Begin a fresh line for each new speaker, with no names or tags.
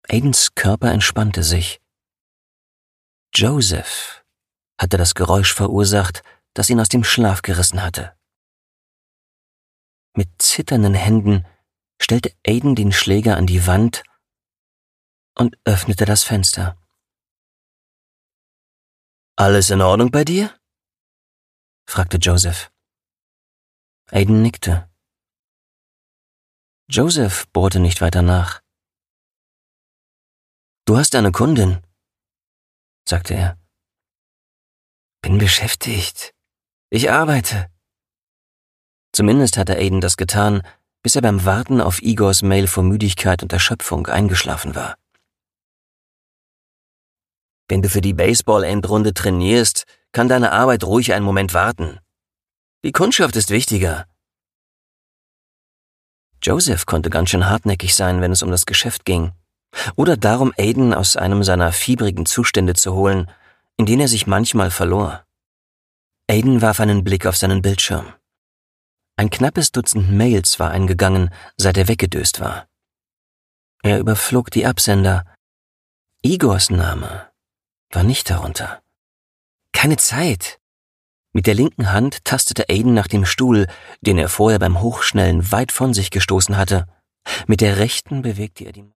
Aidens Körper entspannte sich. Joseph hatte das Geräusch verursacht, das ihn aus dem Schlaf gerissen hatte. Mit zitternden Händen stellte Aiden den Schläger an die Wand und öffnete das Fenster. »Alles in Ordnung bei dir?« fragte Joseph. Aiden nickte. Joseph bohrte nicht weiter nach. »Du hast eine Kundin«, sagte er. »Bin beschäftigt. Ich arbeite.« Zumindest hatte Aiden das getan, bis er beim Warten auf Igors Mail vor Müdigkeit und Erschöpfung eingeschlafen war. »Wenn du für die Baseball-Endrunde trainierst, kann deine Arbeit ruhig einen Moment warten. Die Kundschaft ist wichtiger.« Joseph konnte ganz schön hartnäckig sein, wenn es um das Geschäft ging. Oder darum, Aiden aus einem seiner fiebrigen Zustände zu holen, in denen er sich manchmal verlor. Aiden warf einen Blick auf seinen Bildschirm. Ein knappes Dutzend Mails war eingegangen, seit er weggedöst war. Er überflog die Absender. Igors Name war nicht darunter. Keine Zeit. Mit der linken Hand tastete Aiden nach dem Stuhl, den er vorher beim Hochschnellen weit von sich gestoßen hatte. Mit der rechten bewegte er die